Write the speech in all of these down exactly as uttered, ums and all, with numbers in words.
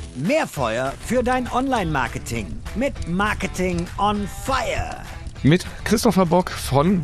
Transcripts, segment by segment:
Mehr Feuer für dein Online-Marketing mit Marketing on Fire. Mit Christopher Bock von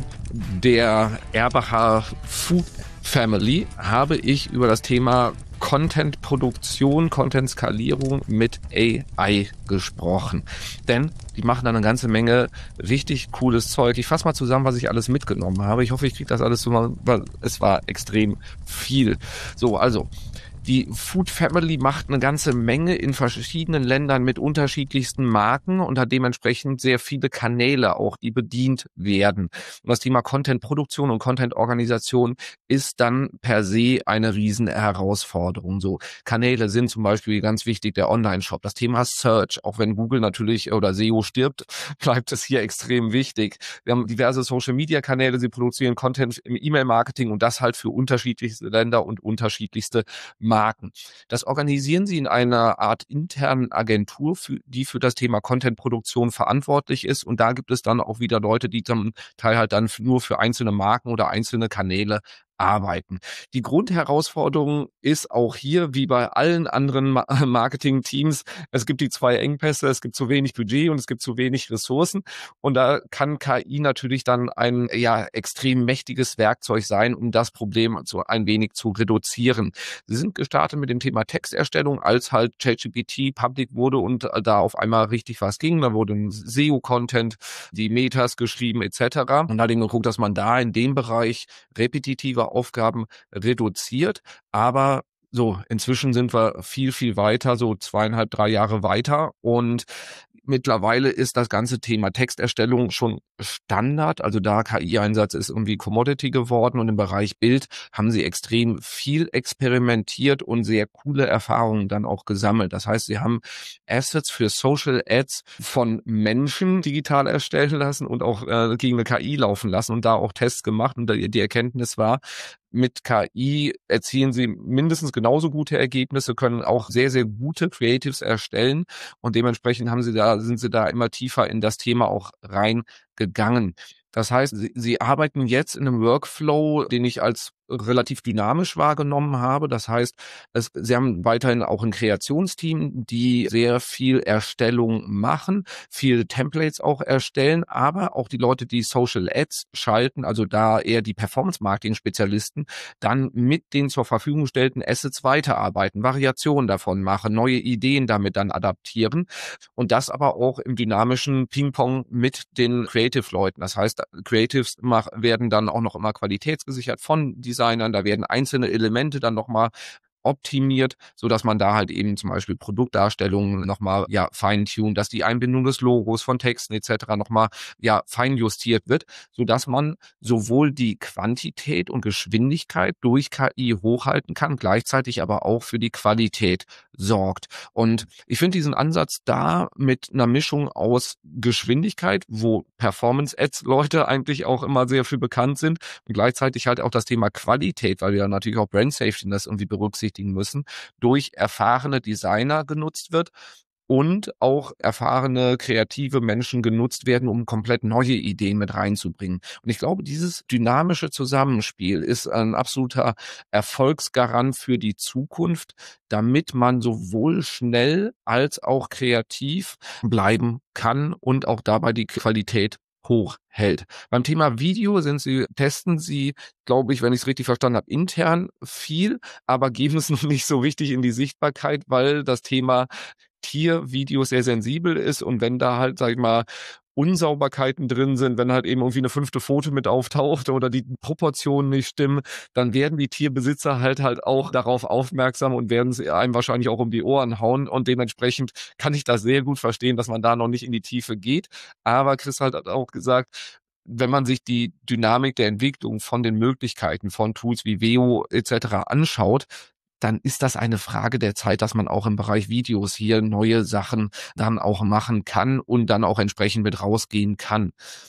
der Erbacher Food Family habe ich über das Thema Content-Produktion, Content-Skalierung mit A I gesprochen. Denn die machen da eine ganze Menge richtig cooles Zeug. Ich fasse mal zusammen, was ich alles mitgenommen habe. Ich hoffe, ich kriege das alles so mal, weil es war extrem viel. So, also die Food Family macht eine ganze Menge in verschiedenen Ländern mit unterschiedlichsten Marken und hat dementsprechend sehr viele Kanäle auch, die bedient werden. Und das Thema Content-Produktion und Content-Organisation ist dann per se eine riesen Herausforderung. So Kanäle sind zum Beispiel ganz wichtig der Online-Shop. Das Thema Search, auch wenn Google natürlich oder S E O stirbt, bleibt es hier extrem wichtig. Wir haben diverse Social-Media-Kanäle, sie produzieren Content im E-Mail-Marketing und das halt für unterschiedlichste Länder und unterschiedlichste Marken. Marken. Das organisieren sie in einer Art internen Agentur, für, die für das Thema Content-Produktion verantwortlich ist. Und da gibt es dann auch wieder Leute, die zum Teil halt dann nur für einzelne Marken oder einzelne Kanäle arbeiten. Die Grundherausforderung ist auch hier, wie bei allen anderen Ma- Marketing-Teams, es gibt die zwei Engpässe, es gibt zu wenig Budget und es gibt zu wenig Ressourcen. Und da kann K I natürlich dann ein ja extrem mächtiges Werkzeug sein, um das Problem so ein wenig zu reduzieren. Sie sind gestartet mit dem Thema Texterstellung, als halt ChatGPT public wurde und da auf einmal richtig was ging. Da wurde ein S E O-Content, die Metas geschrieben et cetera. Und da hat eben geguckt, dass man da in dem Bereich repetitive Aufgaben reduziert, aber so, inzwischen sind wir viel, viel weiter, so zweieinhalb, drei Jahre weiter und mittlerweile ist das ganze Thema Texterstellung schon Standard, also da K I-Einsatz ist irgendwie Commodity geworden und im Bereich Bild haben sie extrem viel experimentiert und sehr coole Erfahrungen dann auch gesammelt. Das heißt, sie haben Assets für Social Ads von Menschen digital erstellen lassen und auch äh, gegen eine K I laufen lassen und da auch Tests gemacht und die, die Erkenntnis war, mit K I erzielen sie mindestens genauso gute Ergebnisse, können auch sehr, sehr gute Creatives erstellen und dementsprechend haben sie da, sind sie da immer tiefer in das Thema auch reingegangen. Das heißt, sie, sie arbeiten jetzt in einem Workflow, den ich als relativ dynamisch wahrgenommen habe. Das heißt, es, sie haben weiterhin auch ein Kreationsteam, die sehr viel Erstellung machen, viele Templates auch erstellen, aber auch die Leute, die Social Ads schalten, also da eher die Performance-Marketing-Spezialisten, dann mit den zur Verfügung gestellten Assets weiterarbeiten, Variationen davon machen, neue Ideen damit dann adaptieren und das aber auch im dynamischen Ping-Pong mit den Creative-Leuten. Das heißt, Creatives mach, werden dann auch noch immer qualitätsgesichert von Designern, da werden einzelne Elemente dann nochmal optimiert, so dass man da halt eben zum Beispiel Produktdarstellungen nochmal ja feintunen, dass die Einbindung des Logos von Texten et cetera nochmal ja fein justiert wird, so dass man sowohl die Quantität und Geschwindigkeit durch K I hochhalten kann, gleichzeitig aber auch für die Qualität sorgt. Und ich finde diesen Ansatz da mit einer Mischung aus Geschwindigkeit, wo Performance-Ads-Leute eigentlich auch immer sehr für bekannt sind und gleichzeitig halt auch das Thema Qualität, weil wir ja natürlich auch Brand Safety das irgendwie berücksichtigen müssen, durch erfahrene Designer genutzt wird und auch erfahrene kreative Menschen genutzt werden, um komplett neue Ideen mit reinzubringen. Und ich glaube, dieses dynamische Zusammenspiel ist ein absoluter Erfolgsgarant für die Zukunft, damit man sowohl schnell als auch kreativ bleiben kann und auch dabei die Qualität hochhält. Beim Thema Video sind sie, testen sie, glaube ich, wenn ich es richtig verstanden habe, intern viel, aber geben es noch nicht so richtig in die Sichtbarkeit, weil das Thema Tiervideos sehr sensibel ist und wenn da halt, sag ich mal, Unsauberkeiten drin sind, wenn halt eben irgendwie eine fünfte Pfote mit auftaucht oder die Proportionen nicht stimmen, dann werden die Tierbesitzer halt halt auch darauf aufmerksam und werden es einem wahrscheinlich auch um die Ohren hauen und dementsprechend kann ich das sehr gut verstehen, dass man da noch nicht in die Tiefe geht. Aber Chris halt hat auch gesagt, wenn man sich die Dynamik der Entwicklung von den Möglichkeiten von Tools wie Veo et cetera anschaut, dann ist das eine Frage der Zeit, dass man auch im Bereich Videos hier neue Sachen dann auch machen kann und dann auch entsprechend mit rausgehen kann.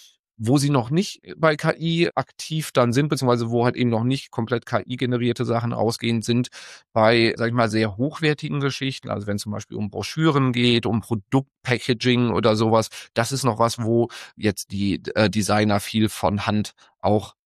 Wo sie noch nicht bei K I aktiv dann sind, beziehungsweise wo halt eben noch nicht komplett K I-generierte Sachen ausgehen, sind bei, sag ich mal, sehr hochwertigen Geschichten. Also wenn es zum Beispiel um Broschüren geht, um Produktpackaging oder sowas, das ist noch was, wo jetzt die äh, Designer viel von Hand auch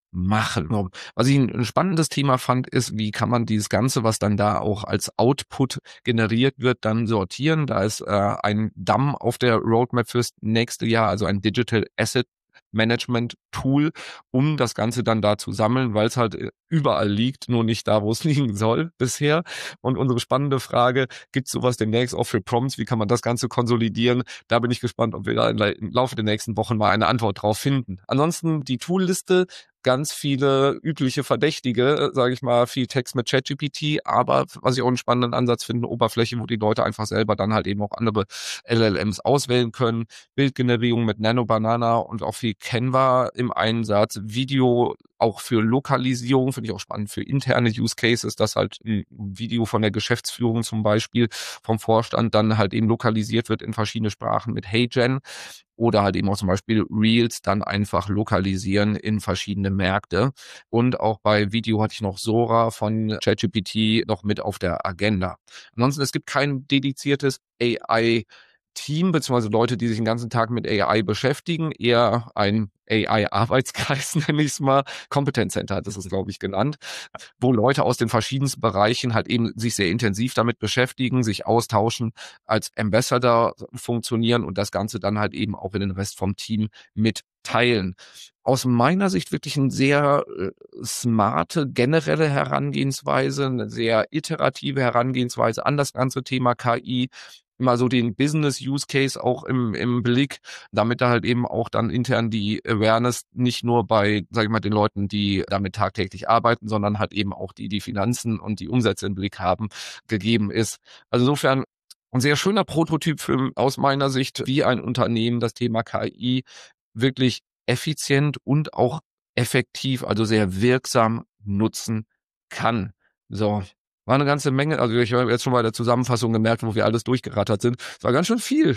machen. Was ich ein spannendes Thema fand, ist, wie kann man dieses Ganze, was dann da auch als Output generiert wird, dann sortieren. Da ist äh, ein D A M auf der Roadmap fürs nächste Jahr, also ein Digital Asset Management Tool, um das Ganze dann da zu sammeln, weil es halt überall liegt, nur nicht da, wo es liegen soll bisher. Und unsere spannende Frage, gibt es sowas demnächst auch für Prompts? Wie kann man das Ganze konsolidieren? Da bin ich gespannt, ob wir da im Laufe der nächsten Wochen mal eine Antwort drauf finden. Ansonsten die Toolliste, ganz viele übliche Verdächtige, sage ich mal, viel Text mit ChatGPT, aber was ich auch einen spannenden Ansatz finde, eine Oberfläche, wo die Leute einfach selber dann halt eben auch andere L L Ms auswählen können, Bildgenerierung mit Nano Banana und auch viel Canva im Einsatz, Video auch für Lokalisierung, finde ich auch spannend für interne Use Cases, dass halt ein Video von der Geschäftsführung zum Beispiel vom Vorstand dann halt eben lokalisiert wird in verschiedene Sprachen mit HeyGen. Oder halt eben auch zum Beispiel Reels dann einfach lokalisieren in verschiedene Märkte. Und auch bei Video hatte ich noch Sora von ChatGPT noch mit auf der Agenda. Ansonsten, es gibt kein dediziertes A I Team, beziehungsweise Leute, die sich den ganzen Tag mit A I beschäftigen, eher ein A I-Arbeitskreis, nenne ich es mal. Competence Center hat es, glaube ich, genannt, wo Leute aus den verschiedensten Bereichen halt eben sich sehr intensiv damit beschäftigen, sich austauschen, als Ambassador funktionieren und das Ganze dann halt eben auch in den Rest vom Team mit teilen. Aus meiner Sicht wirklich eine sehr äh, smarte, generelle Herangehensweise, eine sehr iterative Herangehensweise an das ganze Thema K I, immer so den Business-Use-Case auch im, im Blick, damit da halt eben auch dann intern die Awareness nicht nur bei, sag ich mal, den Leuten, die damit tagtäglich arbeiten, sondern halt eben auch die, die Finanzen und die Umsätze im Blick haben, gegeben ist. Also insofern ein sehr schöner Prototyp für, aus meiner Sicht, wie ein Unternehmen das Thema K I wirklich effizient und auch effektiv, also sehr wirksam nutzen kann. So. War eine ganze Menge, also ich habe jetzt schon bei der Zusammenfassung gemerkt, wo wir alles durchgerattert sind. Es war ganz schön viel.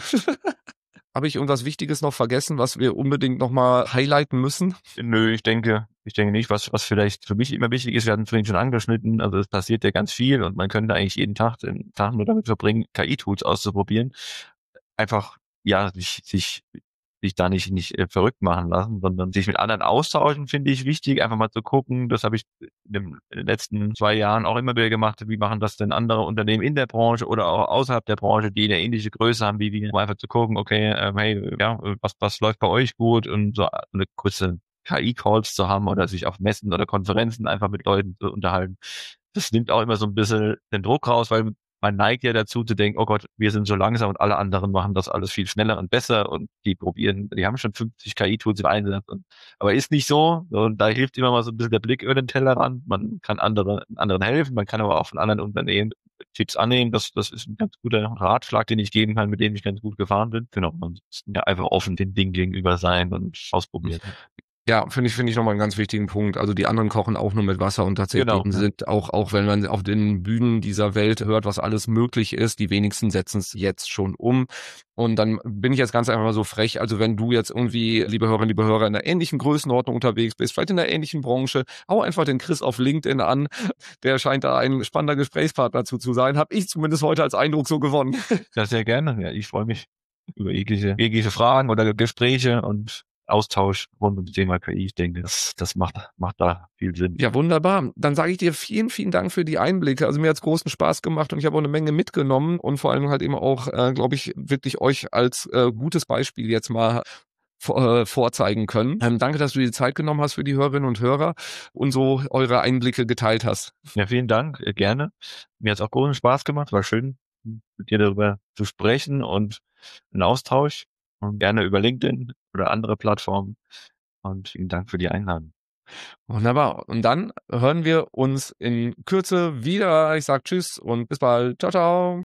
Habe ich irgendwas Wichtiges noch vergessen, was wir unbedingt nochmal highlighten müssen? Nö, ich denke, ich denke nicht. Was, was vielleicht für mich immer wichtig ist, wir hatten es vorhin schon angeschnitten, also es passiert ja ganz viel und man könnte eigentlich jeden Tag den Tag nur damit verbringen, K I-Tools auszuprobieren. Einfach, ja, sich, sich sich da nicht nicht äh, verrückt machen lassen, sondern sich mit anderen austauschen, finde ich wichtig. Einfach mal zu gucken, das habe ich in, dem, in den letzten zwei Jahren auch immer wieder gemacht, wie machen das denn andere Unternehmen in der Branche oder auch außerhalb der Branche, die eine ähnliche Größe haben wie wir, um einfach zu gucken, okay, ähm, hey, ja, was was läuft bei euch gut und so eine kurze K I-Calls zu haben oder sich auf Messen oder Konferenzen einfach mit Leuten zu unterhalten. Das nimmt auch immer so ein bisschen den Druck raus, weil man neigt ja dazu zu denken, oh Gott, wir sind so langsam und alle anderen machen das alles viel schneller und besser und die probieren, die haben schon fünfzig K I-Tools im Einsatz. Und, aber ist nicht so. Und da hilft immer mal so ein bisschen der Blick über den Tellerrand. Man kann andere, anderen helfen, man kann aber auch von anderen Unternehmen Tipps annehmen. Das, das ist ein ganz guter Ratschlag, den ich geben kann, mit dem ich ganz gut gefahren bin. Genau, man muss ja einfach offen den Dingen gegenüber sein und ausprobieren. Ja, finde ich, finde ich nochmal einen ganz wichtigen Punkt. Also die anderen kochen auch nur mit Wasser und tatsächlich Genau, ja. sind auch, auch wenn man auf den Bühnen dieser Welt hört, was alles möglich ist, die wenigsten setzen es jetzt schon um. Und dann bin ich jetzt ganz einfach mal so frech, also wenn du jetzt irgendwie, liebe Hörerinnen, liebe Hörer, in einer ähnlichen Größenordnung unterwegs bist, vielleicht in einer ähnlichen Branche, hau einfach den Chris auf LinkedIn an, der scheint da ein spannender Gesprächspartner zu, zu sein, habe ich zumindest heute als Eindruck so gewonnen. Ja, sehr gerne. Ja, ich freue mich über jegliche, jegliche Fragen oder Gespräche und Austausch rund um das Thema K I. Ich denke, das, das macht, macht da viel Sinn. Ja, wunderbar. Dann sage ich dir vielen, vielen Dank für die Einblicke. Also mir hat's großen Spaß gemacht und ich habe auch eine Menge mitgenommen und vor allem halt eben auch, äh, glaube ich, wirklich euch als äh, gutes Beispiel jetzt mal vor, äh, vorzeigen können. Ähm, danke, dass du dir die Zeit genommen hast für die Hörerinnen und Hörer und so eure Einblicke geteilt hast. Ja, vielen Dank, äh, gerne. Mir hat's auch großen Spaß gemacht. War schön, mit dir darüber zu sprechen und einen Austausch. Und gerne über LinkedIn oder andere Plattformen. Und vielen Dank für die Einladung. Wunderbar. Und dann hören wir uns in Kürze wieder. Ich sage Tschüss und bis bald. Ciao, ciao.